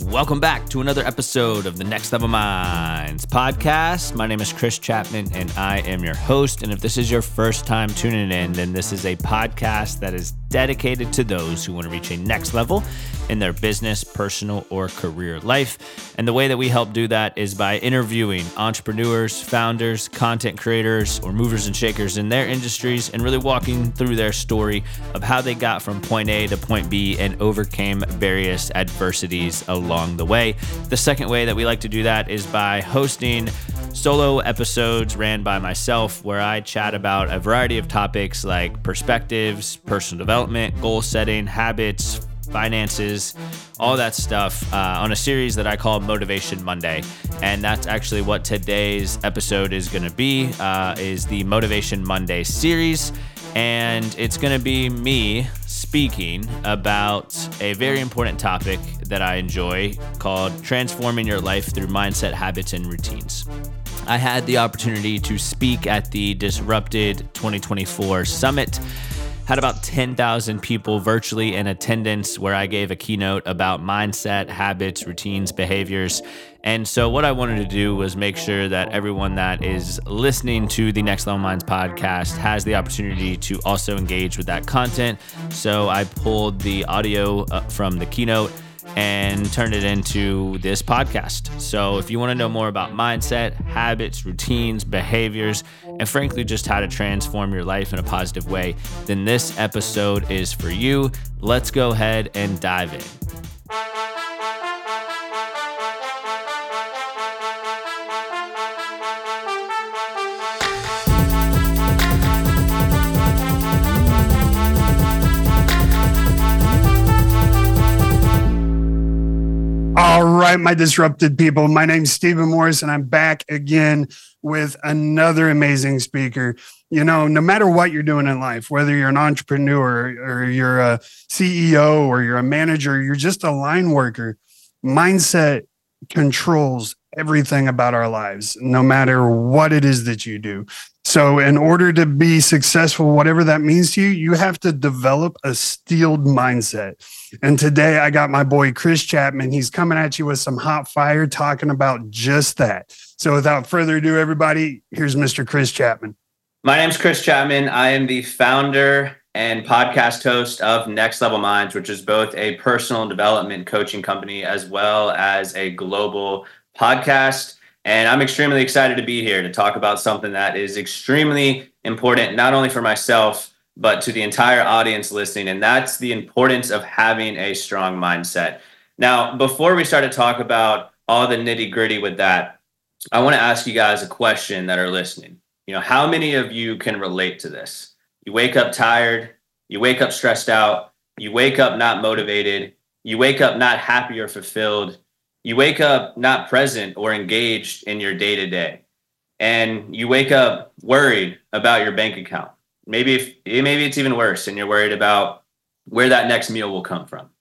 Welcome back to another episode of the Next Level Minds podcast. My name is Chris Chapman, and I am your host. And if this is your first time tuning in, then this is a podcast that is dedicated to those who want to reach a next level in their business, personal, or career life. And the way that we help do that is by interviewing entrepreneurs, founders, content creators, or movers and shakers in their industries, and really walking through their story of how they got from point A to point B and overcame various adversities along the way. The second way that we like to do that is by hosting solo episodes ran by myself, where I chat about a variety of topics like perspectives, personal development, goal setting, habits, finances, all that stuff on a series that I call Motivation Monday. And that's actually what today's episode is going to be, is the Motivation Monday series. And it's going to be me speaking about a very important topic that I enjoy called transforming your life through mindset, habits, and routines. I had the opportunity to speak at the Disrupted 2024 Summit. Had about 10,000 people virtually in attendance, where I gave a keynote about mindset, habits, routines, behaviors. And so what I wanted to do was make sure that everyone that is listening to the Next Level Minds podcast has the opportunity to also engage with that content. So I pulled the audio from the keynote and turned it into this podcast. So if you want to know more about mindset, habits, routines, behaviors, and frankly, just how to transform your life in a positive way, then this episode is for you. Let's go ahead and dive in. All right, my disrupted people. My name's Stephen Morris, and I'm back again with another amazing speaker. You know, no matter what you're doing in life, whether you're an entrepreneur or you're a CEO or you're a manager, you're just a line worker, mindset controls everything about our lives, no matter what it is that you do. So in order to be successful, whatever that means to you, you have to develop a steeled mindset. And today I got my boy, Chris Chapman. He's coming at you with some hot fire talking about just that. So without further ado, everybody, here's Mr. Chris Chapman. My name's Chris Chapman. I am the founder and podcast host of Next Level Minds, which is both a personal development coaching company as well as a global podcast. And I'm extremely excited to be here to talk about something that is extremely important, not only for myself, but to the entire audience listening. And that's the importance of having a strong mindset. Now, before we start to talk about all the nitty gritty with that, I want to ask you guys a question that are listening. You know, how many of you can relate to this? You wake up tired, you wake up stressed out, you wake up not motivated, you wake up not happy or fulfilled, you wake up not present or engaged in your day-to-day, and you wake up worried about your bank account. Maybe it's even worse, and you're worried about where that next meal will come from.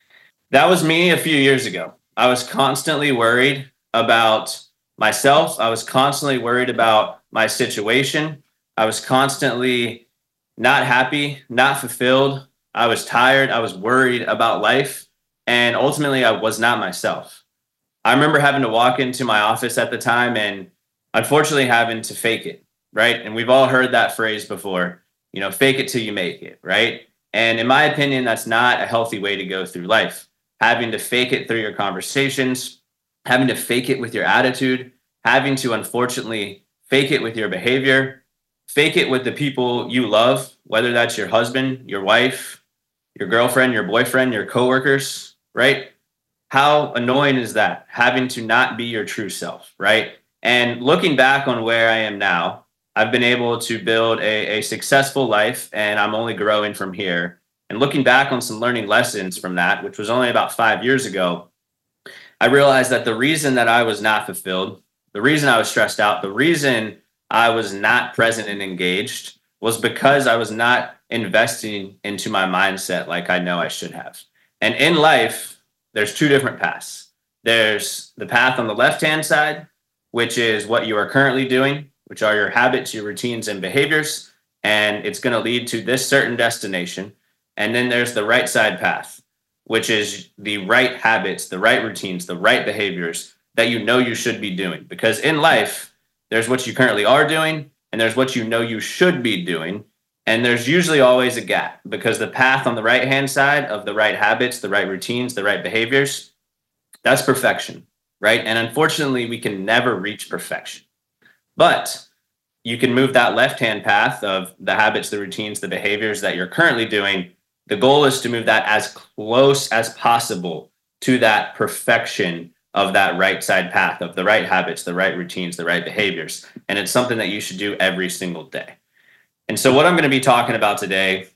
That was me a few years ago. I was constantly worried about myself. I was constantly worried about my situation. I was constantly not happy, not fulfilled. I was tired. I was worried about life. And ultimately, I was not myself. I remember having to walk into my office at the time and unfortunately having to fake it, right? And we've all heard that phrase before, you know, fake it till you make it, right? And in my opinion, that's not a healthy way to go through life. Having to fake it through your conversations, having to fake it with your attitude, having to unfortunately fake it with your behavior, fake it with the people you love, whether that's your husband, your wife, your girlfriend, your boyfriend, your coworkers, right? How annoying is that? Having to not be your true self, right? And looking back on where I am now, I've been able to build a successful life, and I'm only growing from here. And looking back on some learning lessons from that, which was only about 5 years ago, I realized that the reason that I was not fulfilled, the reason I was stressed out, the reason I was not present and engaged was because I was not investing into my mindset like I know I should have. And in life, there's two different paths. There's the path on the left-hand side, which is what you are currently doing, which are your habits, your routines, and behaviors. And it's going to lead to this certain destination. And then there's the right side path, which is the right habits, the right routines, the right behaviors that you know you should be doing. Because in life, there's what you currently are doing, and there's what you know you should be doing. And there's usually always a gap because the path on the right-hand side of the right habits, the right routines, the right behaviors, that's perfection, right? And unfortunately, we can never reach perfection. But you can move that left-hand path of the habits, the routines, the behaviors that you're currently doing. The goal is to move that as close as possible to that perfection of that right side path of the right habits, the right routines, the right behaviors. And it's something that you should do every single day. And so what I'm going to be talking about today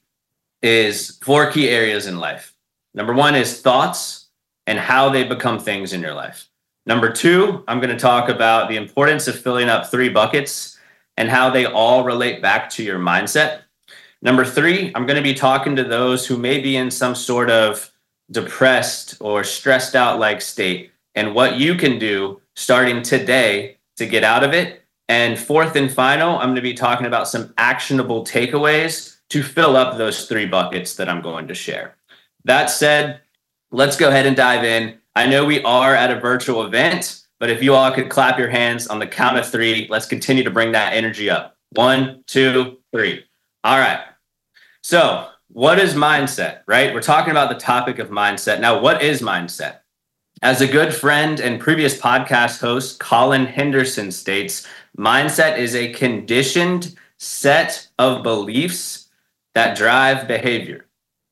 is 4 key areas in life. Number 1 is thoughts and how they become things in your life. Number 2, I'm going to talk about the importance of filling up 3 buckets and how they all relate back to your mindset. Number 3, I'm going to be talking to those who may be in some sort of depressed or stressed out like state and what you can do starting today to get out of it. And 4th and final, I'm going to be talking about some actionable takeaways to fill up those 3 buckets that I'm going to share. That said, let's go ahead and dive in. I know we are at a virtual event, but if you all could clap your hands on the count of 3, let's continue to bring that energy up. 1, 2, 3. All right. So what is mindset, right? We're talking about the topic of mindset. Now, what is mindset? As a good friend and previous podcast host, Colin Henderson states, mindset is a conditioned set of beliefs that drive behavior.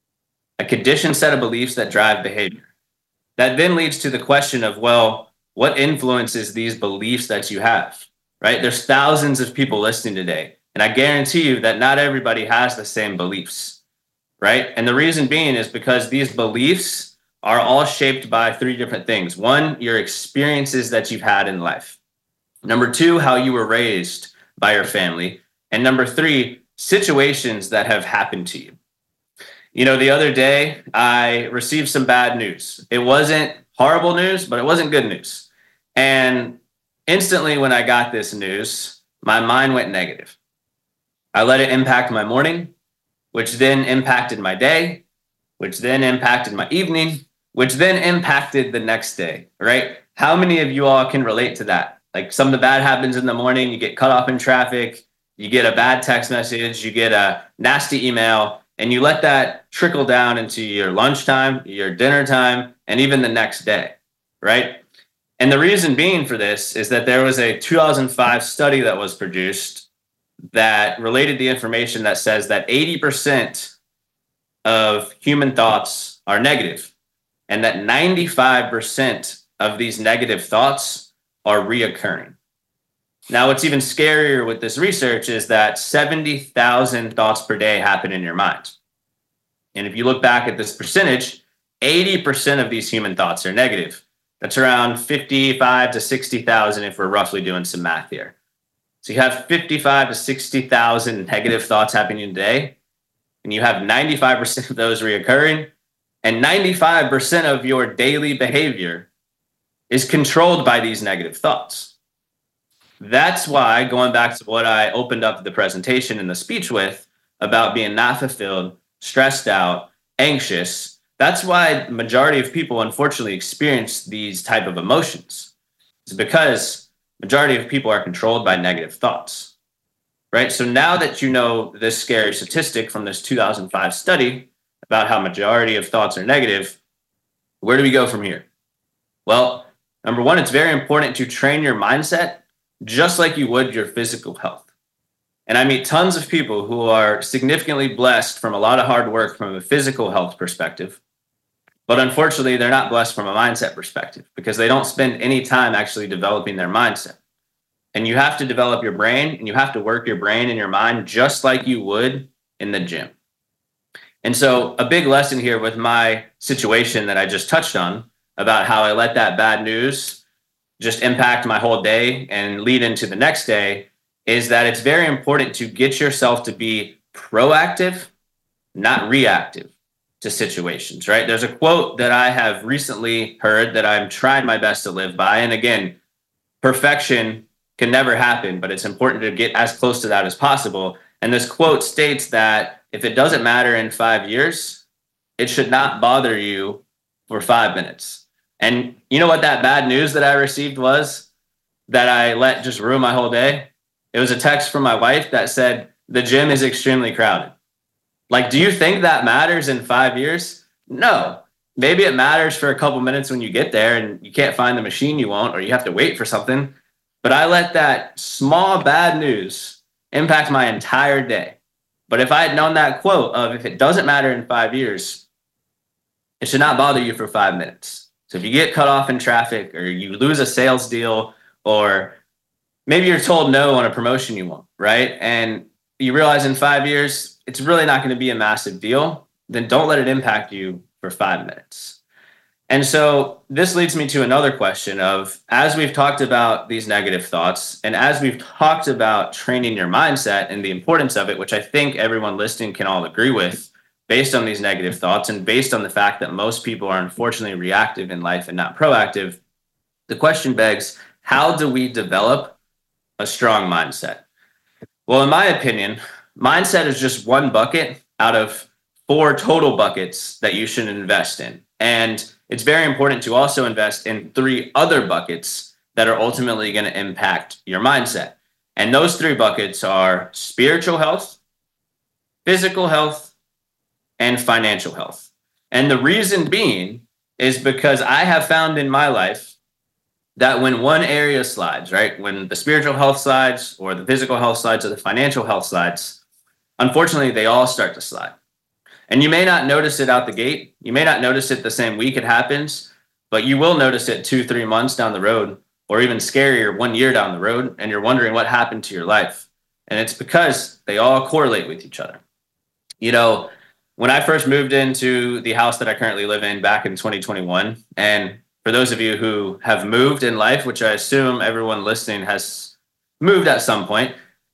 A conditioned set of beliefs that drive behavior. That then leads to the question of, well, what influences these beliefs that you have, right? There's thousands of people listening today, and I guarantee you that not everybody has the same beliefs, right? And the reason being is because these beliefs are all shaped by 3 different things. 1, your experiences that you've had in life. Number 2, how you were raised by your family. And number 3, situations that have happened to you. You know, the other day, I received some bad news. It wasn't horrible news, but it wasn't good news. And instantly when I got this news, my mind went negative. I let it impact my morning, which then impacted my day, which then impacted my evening, which then impacted the next day, right? How many of you all can relate to that? Like something bad happens in the morning, you get cut off in traffic, you get a bad text message, you get a nasty email, and you let that trickle down into your lunchtime, your dinner time, and even the next day, right? And the reason being for this is that there was a 2005 study that was produced that related the information that says that 80% of human thoughts are negative, and that 95% of these negative thoughts are reoccurring. Now, what's even scarier with this research is that 70,000 thoughts per day happen in your mind. And if you look back at this percentage, 80% of these human thoughts are negative. That's around 55 to 60,000 if we're roughly doing some math here. So you have 55 to 60,000 negative thoughts happening today, and you have 95% of those reoccurring, and 95% of your daily behavior is controlled by these negative thoughts. That's why, going back to what I opened up the presentation and the speech with about being not fulfilled, stressed out, anxious, that's why the majority of people unfortunately experience these type of emotions. It's because majority of people are controlled by negative thoughts, right? So now that you know this scary statistic from this 2005 study about how majority of thoughts are negative, where do we go from here? Well, number 1, it's very important to train your mindset just like you would your physical health. And I meet tons of people who are significantly blessed from a lot of hard work from a physical health perspective, but unfortunately, they're not blessed from a mindset perspective because they don't spend any time actually developing their mindset. And you have to develop your brain, and you have to work your brain and your mind just like you would in the gym. And so a big lesson here with my situation that I just touched on about how I let that bad news just impact my whole day and lead into the next day is that it's very important to get yourself to be proactive, not reactive to situations, right? There's a quote that I have recently heard that I'm trying my best to live by. And again, perfection can never happen, but it's important to get as close to that as possible. And this quote states that if it doesn't matter in 5 years, it should not bother you for 5 minutes. And you know what that bad news that I received was that I let just ruin my whole day? It was a text from my wife that said, the gym is extremely crowded. Like, do you think that matters in 5 years? No. Maybe it matters for a couple minutes when you get there and you can't find the machine you want, or you have to wait for something. But I let that small bad news impact my entire day. But if I had known that quote of, if it doesn't matter in 5 years, it should not bother you for 5 minutes. So if you get cut off in traffic, or you lose a sales deal, or maybe you're told no on a promotion you want, right? And you realize in 5 years, it's really not going to be a massive deal, then don't let it impact you for 5 minutes. And so this leads me to another question of, as we've talked about these negative thoughts, and as we've talked about training your mindset and the importance of it, which I think everyone listening can all agree with, based on these negative thoughts and based on the fact that most people are unfortunately reactive in life and not proactive, the question begs, how do we develop a strong mindset? Well, in my opinion, mindset is just one bucket out of 4 total buckets that you should invest in. And it's very important to also invest in 3 other buckets that are ultimately going to impact your mindset. And those 3 buckets are spiritual health, physical health, and financial health. And the reason being is because I have found in my life that when one area slides, right, when the spiritual health slides, or the physical health slides, or the financial health slides, unfortunately, they all start to slide. And you may not notice it out the gate. You may not notice it the same week it happens, but you will notice it 2-3 months down the road, or even scarier, 1 year down the road, and you're wondering what happened to your life. And it's because they all correlate with each other. You know, when I first moved into the house that I currently live in back in 2021, and for those of you who have moved in life, which I assume everyone listening has moved at some point,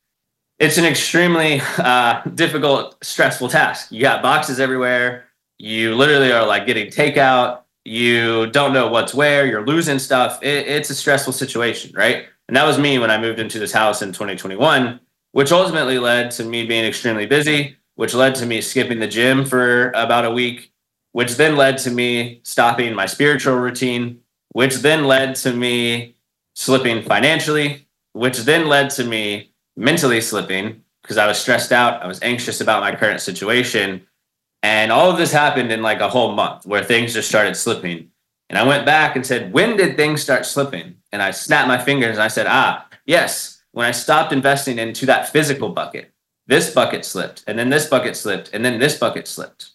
it's an extremely difficult, stressful task. You got boxes everywhere. You literally are like getting takeout. You don't know what's where. You're losing stuff. It's a stressful situation, right? And that was me when I moved into this house in 2021, which ultimately led to me being extremely busy, which led to me skipping the gym for about a week, which then led to me stopping my spiritual routine, which then led to me slipping financially, which then led to me mentally slipping because I was stressed out. I was anxious about my current situation. And all of this happened in like a whole month where things just started slipping. And I went back and said, when did things start slipping? And I snapped my fingers and I said, yes, when I stopped investing into that physical bucket. This bucket slipped, and then this bucket slipped, and then this bucket slipped.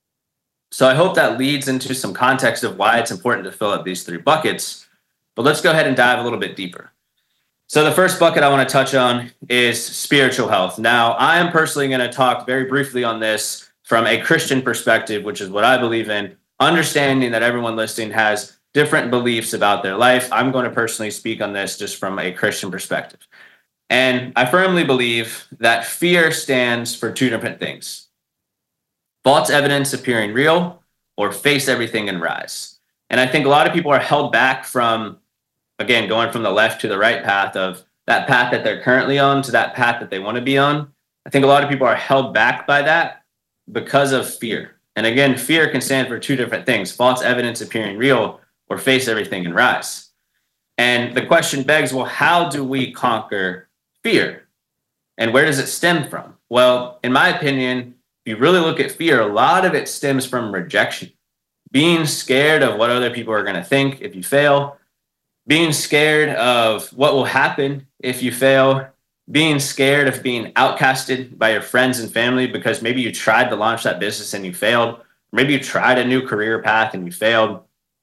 So I hope that leads into some context of why it's important to fill up these 3 buckets. But let's go ahead and dive a little bit deeper. So the first bucket I want to touch on is spiritual health. Now, I am personally going to talk very briefly on this from a Christian perspective, which is what I believe in, understanding that everyone listening has different beliefs about their life. I'm going to personally speak on this just from a Christian perspective. And I firmly believe that fear stands for 2 different things: false evidence appearing real, or face everything and rise. And I think a lot of people are held back from, again, going from the left to the right path, of that path that they're currently on to that path that they want to be on. I think a lot of people are held back by that because of fear. And again, fear can stand for 2 different things: false evidence appearing real, or face everything and rise. And the question begs, well, how do we conquer fear? And where does it stem from? Well, in my opinion, if you really look at fear, a lot of it stems from rejection. Being scared of what other people are going to think if you fail, being scared of what will happen if you fail, being scared of being outcasted by your friends and family because maybe you tried to launch that business and you failed, or maybe you tried a new career path and you failed,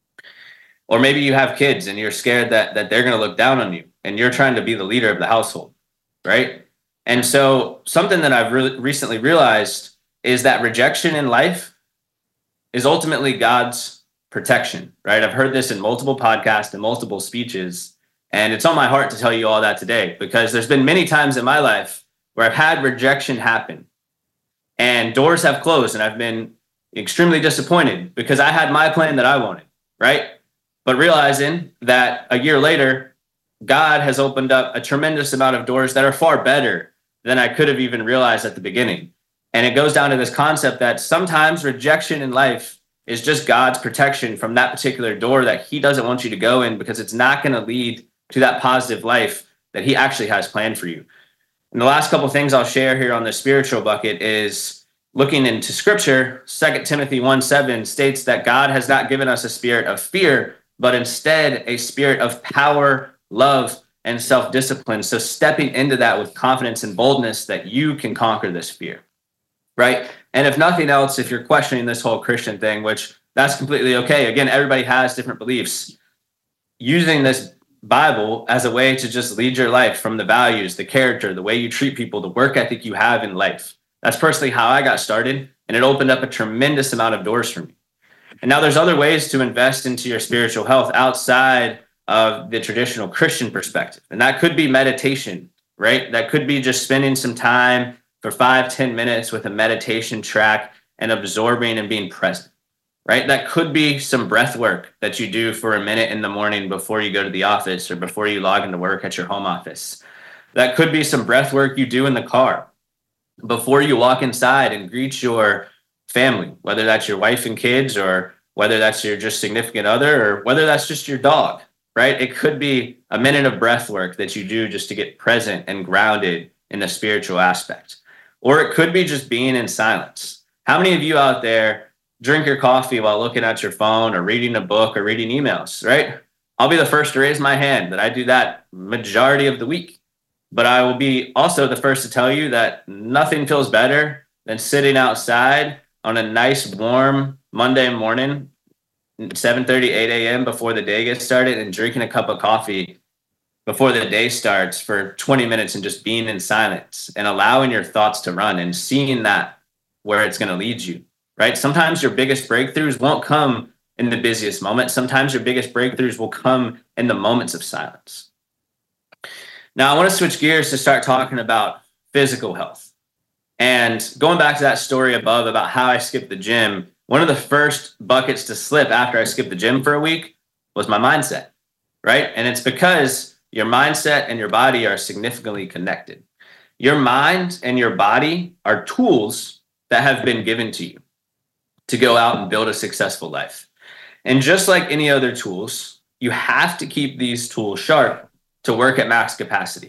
or maybe you have kids and you're scared that they're going to look down on you and you're trying to be the leader of the household. Right? And so something that I've recently realized is that rejection in life is ultimately God's protection, right? I've heard this in multiple podcasts and multiple speeches, and it's on my heart to tell you all that today, because there's been many times in my life where I've had rejection happen and doors have closed and I've been extremely disappointed because I had my plan that I wanted, right? But realizing that a year later, God has opened up a tremendous amount of doors that are far better than I could have even realized at the beginning. And it goes down to this concept that sometimes rejection in life is just God's protection from that particular door that he doesn't want you to go in, because it's not going to lead to that positive life that he actually has planned for you. And the last couple of things I'll share here on the spiritual bucket is looking into scripture. 2 Timothy 1:7 states that God has not given us a spirit of fear, but instead a spirit of power, love, and self-discipline. So stepping into that with confidence and boldness that you can conquer this fear, right? And if nothing else, if you're questioning this whole Christian thing, which that's completely okay. Again, everybody has different beliefs. Using this Bible as a way to just lead your life from the values, the character, the way you treat people, the work ethic you have in life. That's personally how I got started, and it opened up a tremendous amount of doors for me. And now there's other ways to invest into your spiritual health outside of the traditional Christian perspective. And that could be meditation, right? That could be just spending some time for 5-10 minutes with a meditation track and absorbing and being present, right? That could be some breath work that you do for a minute in the morning before you go to the office or before you log into work at your home office. That could be some breath work you do in the car before you walk inside and greet your family, whether that's your wife and kids, or whether that's your just significant other, or whether that's just your dog, right? It could be a minute of breath work that you do just to get present and grounded in the spiritual aspect. Or it could be just being in silence. How many of you out there drink your coffee while looking at your phone or reading a book or reading emails, right? I'll be the first to raise my hand that I do that majority of the week. But I will be also the first to tell you that nothing feels better than sitting outside on a nice warm Monday morning, 7:30, 8 a.m. before the day gets started, and drinking a cup of coffee before the day starts for 20 minutes and just being in silence and allowing your thoughts to run and seeing that where it's going to lead you, right? Sometimes your biggest breakthroughs won't come in the busiest moments. Sometimes your biggest breakthroughs will come in the moments of silence. Now, I want to switch gears to start talking about physical health. And going back to that story above about how I skipped the gym, one of the first buckets to slip after I skipped the gym for a week was my mindset, right? And it's because your mindset and your body are significantly connected. Your mind and your body are tools that have been given to you to go out and build a successful life. And just like any other tools, you have to keep these tools sharp to work at max capacity.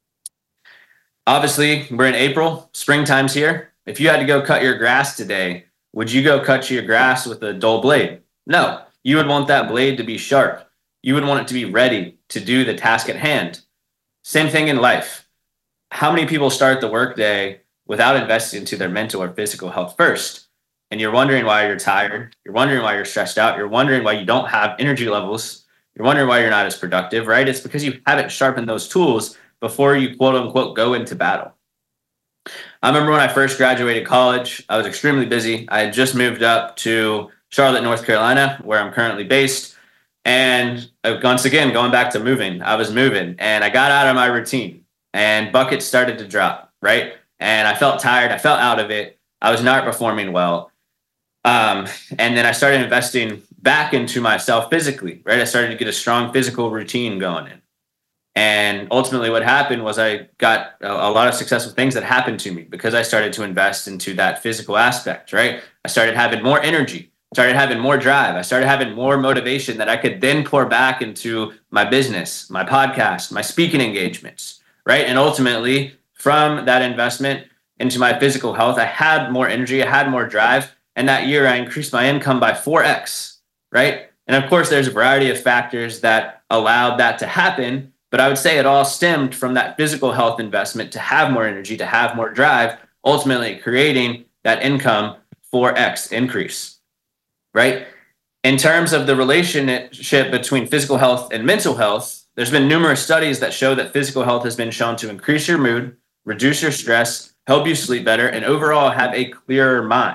Obviously, we're in April, springtime's here. If you had to go cut your grass today, would you go cut your grass with a dull blade? No, you would want that blade to be sharp. You would want it to be ready to do the task at hand. Same thing in life. How many people start the workday without investing into their mental or physical health first? And you're wondering why you're tired. You're wondering why you're stressed out. You're wondering why you don't have energy levels. You're wondering why you're not as productive, right? It's because you haven't sharpened those tools before you quote unquote go into battle. I remember when I first graduated college, I was extremely busy. I had just moved up to Charlotte, North Carolina, where I'm currently based. And once again, going back to moving, I was moving and I got out of my routine and buckets started to drop, right? And I felt tired. I felt out of it. I was not performing well. And then I started investing back into myself physically, right? I started to get a strong physical routine going in. And ultimately what happened was I got a lot of successful things that happened to me because I started to invest into that physical aspect, right? I started having more energy, started having more drive. I started having more motivation that I could then pour back into my business, my podcast, my speaking engagements, right? And ultimately from that investment into my physical health, I had more energy, I had more drive. And that year I increased my income by 4x, right? And of course, there's a variety of factors that allowed that to happen. But I would say it all stemmed from that physical health investment to have more energy, to have more drive, ultimately creating that income 4x increase, right? In terms of the relationship between physical health and mental health, there's been numerous studies that show that physical health has been shown to increase your mood, reduce your stress, help you sleep better, and overall have a clearer mind.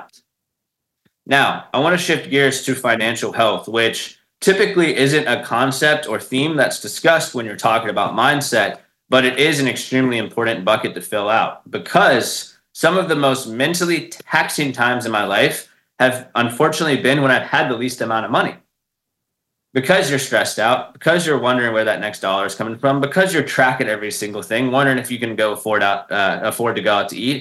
Now, I want to shift gears to financial health, which typically isn't a concept or theme that's discussed when you're talking about mindset, but it is an extremely important bucket to fill out because some of the most mentally taxing times in my life have unfortunately been when I've had the least amount of money. Because you're stressed out, because you're wondering where that next dollar is coming from, because you're tracking every single thing, wondering if you can go afford to go out to eat,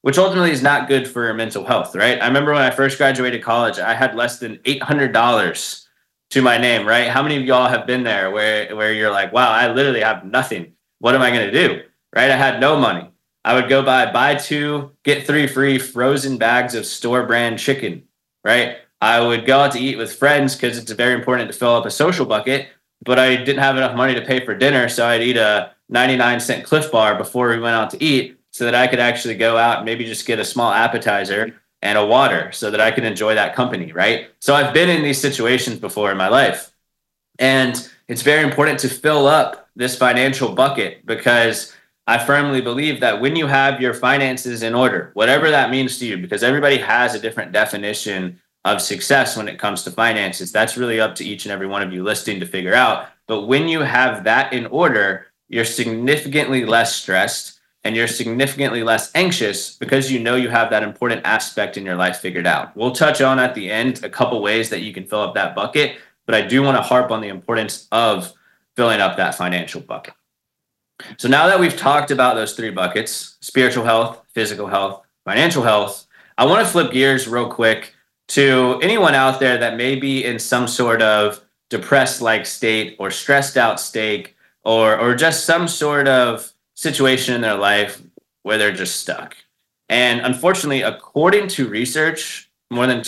which ultimately is not good for mental health, right? I remember when I first graduated college, I had less than $800 to my name, right? How many of y'all have been there where you're like, wow, I literally have nothing. What am I going to do? Right? I had no money. I would go buy 2, get 3 free frozen bags of store brand chicken, right? I would go out to eat with friends because it's very important to fill up a social bucket, but I didn't have enough money to pay for dinner. So I'd eat a 99-cent Cliff Bar before we went out to eat so that I could actually go out and maybe just get a small appetizer and a water so that I could enjoy that company, right? So I've been in these situations before in my life. And it's very important to fill up this financial bucket because I firmly believe that when you have your finances in order, whatever that means to you, because everybody has a different definition of success when it comes to finances, that's really up to each and every one of you listening to figure out. But when you have that in order, you're significantly less stressed and you're significantly less anxious because you know you have that important aspect in your life figured out. We'll touch on at the end a couple ways that you can fill up that bucket, but I do want to harp on the importance of filling up that financial bucket. So now that we've talked about those 3 buckets, spiritual health, physical health, financial health, I want to flip gears real quick to anyone out there that may be in some sort of depressed-like state or stressed out state or just some sort of situation in their life where they're just stuck. And unfortunately, according to research, more than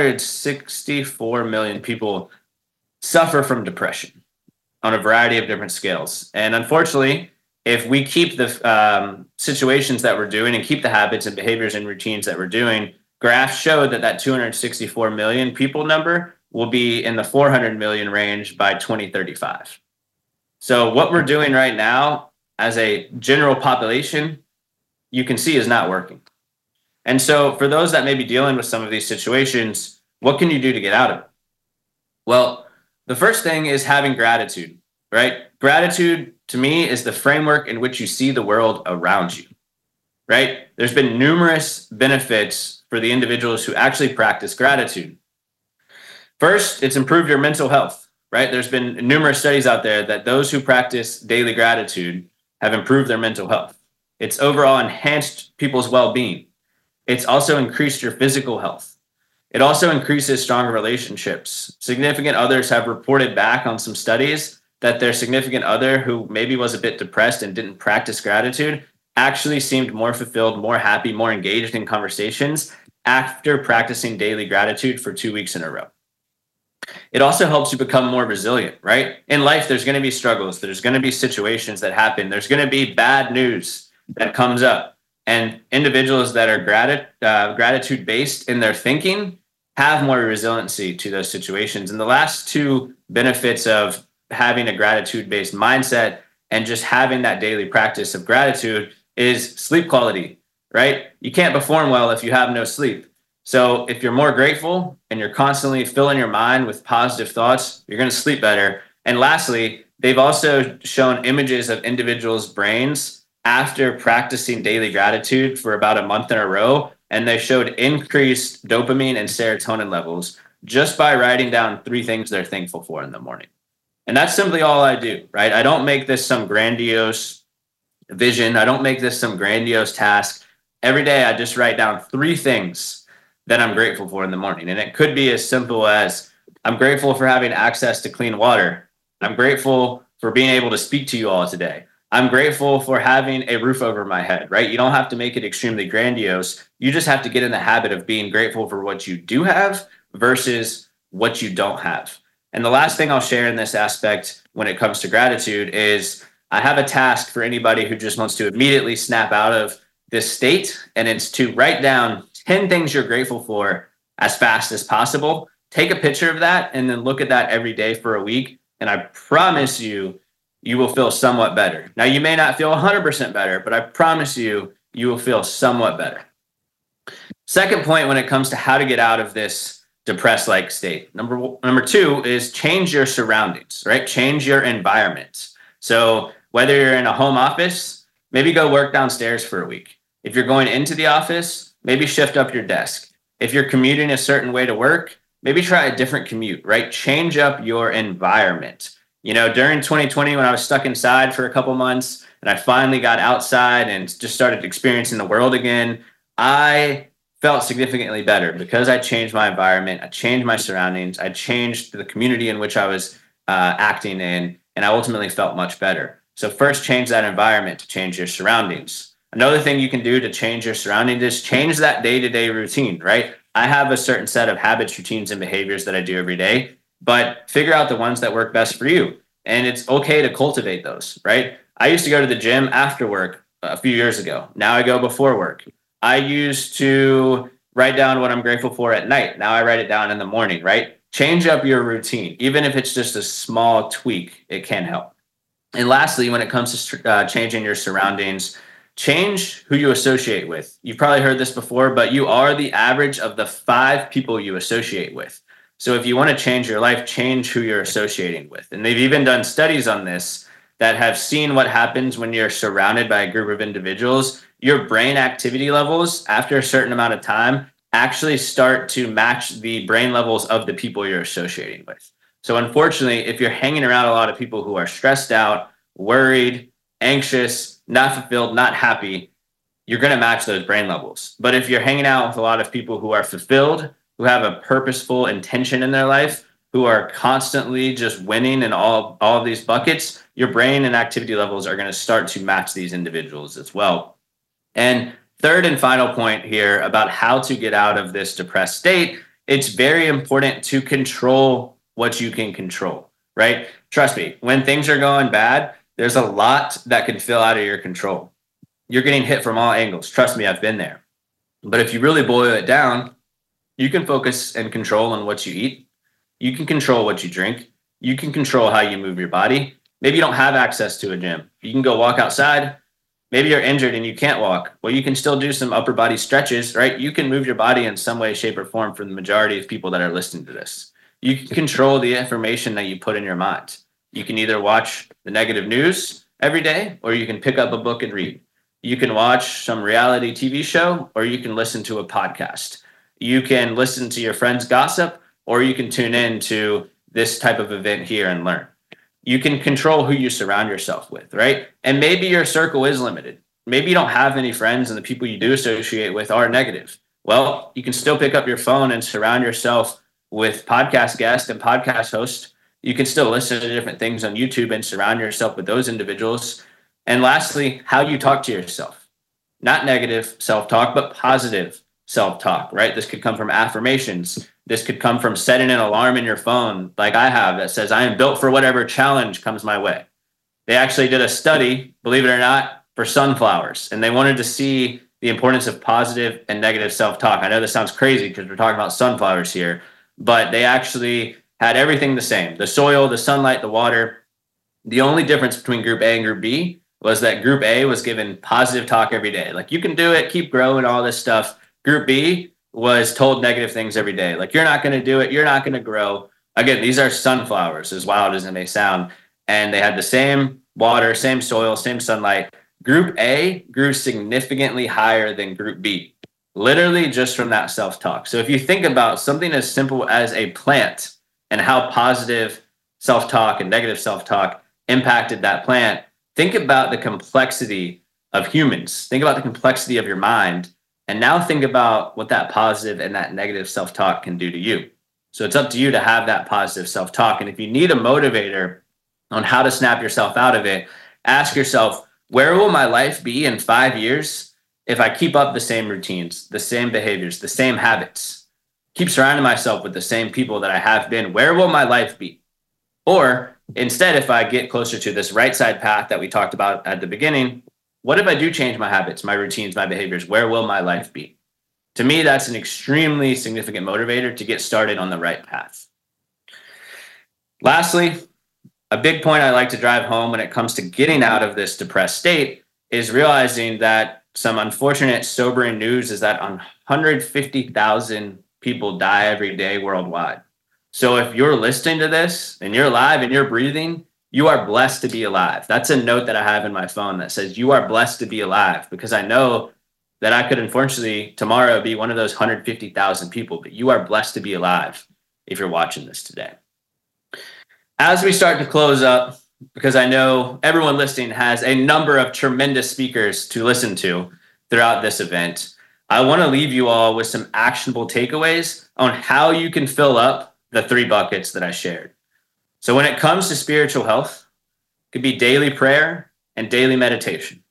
264 million people suffer from depression on a variety of different scales. And unfortunately, if we keep the situations that we're doing and keep the habits and behaviors and routines that we're doing, graphs show that 264 million people number will be in the 400 million range by 2035. So what we're doing right now as a general population, you can see is not working. And so for those that may be dealing with some of these situations, what can you do to get out of it? Well, the first thing is having gratitude, right? Gratitude to me is the framework in which you see the world around you, right? There's been numerous benefits for the individuals who actually practice gratitude. First, it's improved your mental health, right? There's been numerous studies out there that those who practice daily gratitude have improved their mental health. It's overall enhanced people's well-being. It's also increased your physical health. It also increases stronger relationships. Significant others have reported back on some studies that their significant other who maybe was a bit depressed and didn't practice gratitude actually seemed more fulfilled, more happy, more engaged in conversations after practicing daily gratitude for 2 weeks in a row. It also helps you become more resilient, right? In life, there's going to be struggles. There's going to be situations that happen. There's going to be bad news that comes up. And individuals that are gratitude-based in their thinking have more resiliency to those situations. And the last 2 benefits of having a gratitude-based mindset and just having that daily practice of gratitude is sleep quality, right? You can't perform well if you have no sleep. So if you're more grateful and you're constantly filling your mind with positive thoughts, you're going to sleep better. And lastly, they've also shown images of individuals' brains after practicing daily gratitude for about a month in a row, and they showed increased dopamine and serotonin levels just by writing down 3 things they're thankful for in the morning. And that's simply all I do, right? I don't make this some grandiose vision. I don't make this some grandiose task. Every day, I just write down 3 things that I'm grateful for in the morning. And it could be as simple as I'm grateful for having access to clean water. I'm grateful for being able to speak to you all today. I'm grateful for having a roof over my head, right? You don't have to make it extremely grandiose. You just have to get in the habit of being grateful for what you do have versus what you don't have. And the last thing I'll share in this aspect when it comes to gratitude is I have a task for anybody who just wants to immediately snap out of this state, and it's to write down 10 things you're grateful for as fast as possible. Take a picture of that and then look at that every day for a week. And I promise you, you will feel somewhat better. Now, you may not feel 100% better, but I promise you, you will feel somewhat better. Second point when it comes to how to get out of this depressed-like state. Number 2 is change your surroundings, right? Change your environment. So whether you're in a home office, maybe go work downstairs for a week. If you're going into the office, maybe shift up your desk. If you're commuting a certain way to work, maybe try a different commute, right? Change up your environment. You know, during 2020, when I was stuck inside for a couple months and I finally got outside and just started experiencing the world again, I felt significantly better because I changed my environment, I changed my surroundings, I changed the community in which I was acting in, and I ultimately felt much better. So first, change that environment to change your surroundings. Another thing you can do to change your surroundings is change that day-to-day routine, right? I have a certain set of habits, routines, and behaviors that I do every day, but figure out the ones that work best for you. And it's okay to cultivate those, right? I used to go to the gym after work a few years ago. Now I go before work. I used to write down what I'm grateful for at night. Now I write it down in the morning, right? Change up your routine. Even if it's just a small tweak, it can help. And lastly, when it comes to changing your surroundings, change who you associate with. You've probably heard this before, but you are the average of the 5 people you associate with. So if you want to change your life, change who you're associating with. And they've even done studies on this that have seen what happens when you're surrounded by a group of individuals. Your brain activity levels after a certain amount of time actually start to match the brain levels of the people you're associating with. So unfortunately, if you're hanging around a lot of people who are stressed out, worried, anxious, not fulfilled, not happy, you're going to match those brain levels. But if you're hanging out with a lot of people who are fulfilled, who have a purposeful intention in their life, who are constantly just winning in all of these buckets, your brain and activity levels are going to start to match these individuals as well. And third and final point here about how to get out of this depressed state, it's very important to control what you can control, right? Trust me, when things are going bad, there's a lot that can feel out of your control. You're getting hit from all angles. Trust me, I've been there. But if you really boil it down, you can focus and control on what you eat. You can control what you drink. You can control how you move your body. Maybe you don't have access to a gym. You can go walk outside. Maybe you're injured and you can't walk. Well, you can still do some upper body stretches, right? You can move your body in some way, shape, or form for the majority of people that are listening to this. You can control the information that you put in your mind. You can either watch the negative news every day, or you can pick up a book and read. You can watch some reality TV show, or you can listen to a podcast. You can listen to your friends gossip, or you can tune in to this type of event here and learn. You can control who you surround yourself with, right? And maybe your circle is limited. Maybe you don't have any friends and the people you do associate with are negative. Well, you can still pick up your phone and surround yourself with podcast guests and podcast hosts. You can still listen to different things on YouTube and surround yourself with those individuals. And lastly, how you talk to yourself. Not negative self-talk, but positive self-talk, right? This could come from affirmations. This could come from setting an alarm in your phone, like I have, that says, I am built for whatever challenge comes my way. They actually did a study, believe it or not, for sunflowers, and they wanted to see the importance of positive and negative self-talk. I know this sounds crazy because we're talking about sunflowers here, but they actually had everything the same. The soil, the sunlight, the water. The only difference between group A and group B was that group A was given positive talk every day. Like, you can do it, keep growing, all this stuff. Group B was told negative things every day. Like, you're not going to do it. You're not going to grow. Again, these are sunflowers, as wild as it may sound. And they had the same water, same soil, same sunlight. Group A grew significantly higher than group B, literally just from that self-talk. So if you think about something as simple as a plant and how positive self-talk and negative self-talk impacted that plant, think about the complexity of humans. Think about the complexity of your mind. And now think about what that positive and that negative self-talk can do to you. So it's up to you to have that positive self-talk. And if you need a motivator on how to snap yourself out of it, ask yourself, where will my life be in 5 years if I keep up the same routines, the same behaviors, the same habits, keep surrounding myself with the same people that I have been? Where will my life be? Or instead, if I get closer to this right side path that we talked about at the beginning, what if I do change my habits, my routines, my behaviors? Where will my life be? To me, that's an extremely significant motivator to get started on the right path. Lastly, a big point I like to drive home when it comes to getting out of this depressed state is realizing that some unfortunate, sobering news is that 150,000 people die every day worldwide. So if you're listening to this and you're alive and you're breathing, you are blessed to be alive. That's a note that I have in my phone that says you are blessed to be alive, because I know that I could unfortunately tomorrow be one of those 150,000 people, but you are blessed to be alive if you're watching this today. As we start to close up, because I know everyone listening has a number of tremendous speakers to listen to throughout this event, I want to leave you all with some actionable takeaways on how you can fill up the 3 buckets that I shared. So when it comes to spiritual health, it could be daily prayer and daily meditation.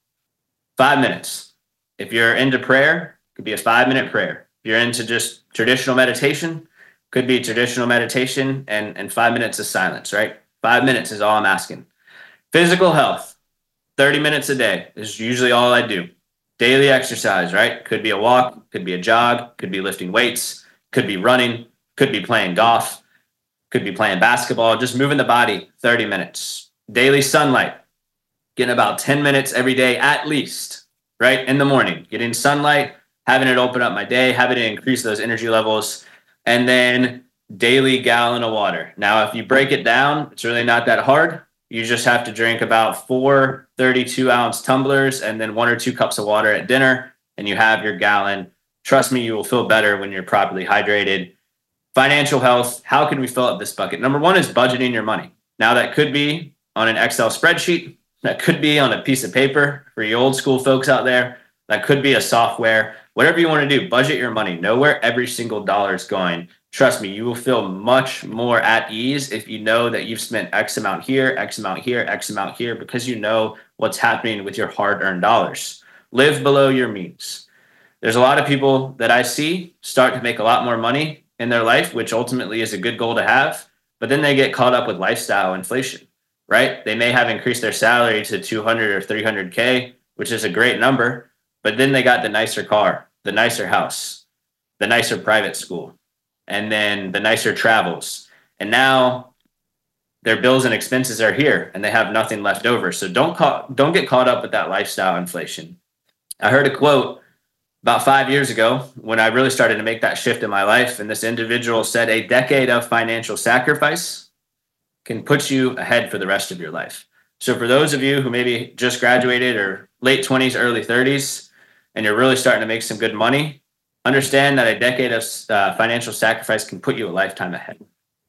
5 minutes. If you're into prayer, it could be a 5-minute prayer. If you're into just traditional meditation, could be traditional meditation and 5 minutes of silence, right? 5 minutes is all I'm asking. Physical health, 30 minutes a day is usually all I do. Daily exercise, right? Could be a walk, could be a jog, could be lifting weights, could be running, could be playing golf, could be playing basketball, just moving the body 30 minutes. Daily sunlight, getting about 10 minutes every day at least, right? In the morning, getting sunlight, having it open up my day, having it increase those energy levels, and then daily gallon of water. Now, if you break it down, it's really not that hard. You just have to drink about 4 32-ounce tumblers and then 1 or 2 cups of water at dinner, and you have your gallon. Trust me, you will feel better when you're properly hydrated. Financial health, how can we fill up this bucket? Number 1 is budgeting your money. Now, that could be on an Excel spreadsheet. That could be on a piece of paper for you old school folks out there. That could be a software. Whatever you want to do, budget your money. Know where every single dollar is going. Trust me, you will feel much more at ease if you know that you've spent X amount here, X amount here, X amount here, because you know what's happening with your hard-earned dollars. Live below your means. There's a lot of people that I see start to make a lot more money in their life, which ultimately is a good goal to have, but then they get caught up with lifestyle inflation, right? They may have increased their salary to 200 or 300K, which is a great number, but then they got the nicer car, the nicer house, the nicer private school, and then the nicer travels. And now their bills and expenses are here and they have nothing left over. So don't get caught up with that lifestyle inflation. I heard a quote about 5 years ago when I really started to make that shift in my life. And this individual said, a decade of financial sacrifice can put you ahead for the rest of your life. So for those of you who maybe just graduated or late 20s, early 30s, and you're really starting to make some good money, understand that a decade of financial sacrifice can put you a lifetime ahead.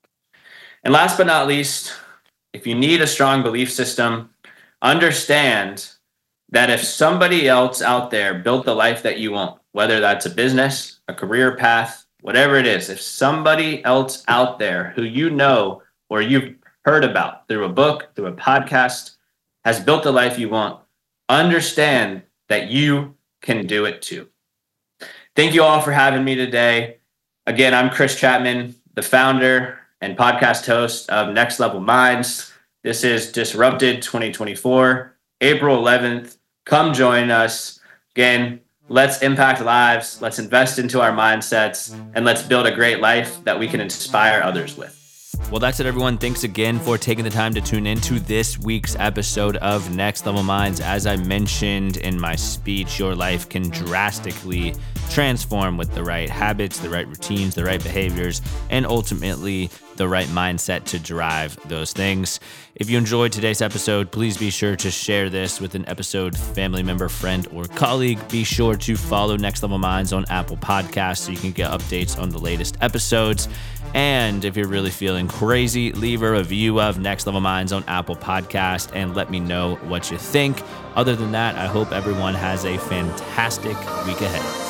And last but not least, if you need a strong belief system, understand that if somebody else out there built the life that you want, whether that's a business, a career path, whatever it is, if somebody else out there who you know or you've heard about through a book, through a podcast, has built the life you want, understand that you can do it too. Thank you all for having me today. Again, I'm Chris Chapman, the founder and podcast host of Next Level Minds. This is Disrupted 2024, April 11th. Come join us. Again, let's impact lives. Let's invest into our mindsets, and let's build a great life that we can inspire others with. Well, that's it, everyone. Thanks again for taking the time to tune into this week's episode of Next Level Minds. As I mentioned in my speech, your life can drastically transform with the right habits, the right routines, the right behaviors, and ultimately the right mindset to drive those things. If you enjoyed today's episode, please be sure to share this with an episode family member, friend, or colleague. Be sure to follow Next Level Minds on Apple Podcasts so you can get updates on the latest episodes. And if you're really feeling crazy, leave a review of Next Level Minds on Apple Podcast and let me know what you think. Other than that, I hope everyone has a fantastic week ahead.